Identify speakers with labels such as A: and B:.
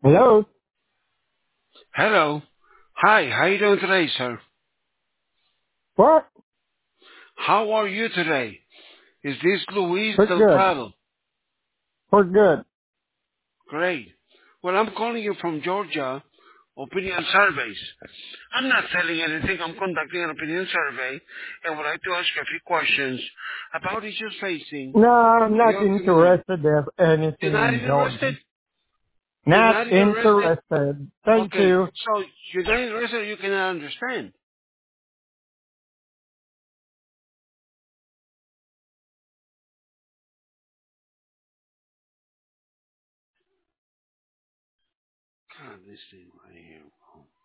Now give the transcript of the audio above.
A: Hello?
B: Hello. Hi, how you doing today, sir?
A: What?
B: How are you today? Is this Luis
A: We're good.
B: Delgado?
A: We're good.
B: Great. Well, I'm calling you from Georgia, Opinion Surveys. I'm not selling anything. I'm conducting an opinion survey and would like to ask you a few questions about issues facing
A: No, I'm not
B: your community.
A: interested in
B: You're
A: anything
B: not
A: in Georgia.
B: interested? You're
A: Not
B: not interested?
A: interested. Thank
B: Okay,
A: you.
B: so you're not interested, you cannot understand. God, this thing right here.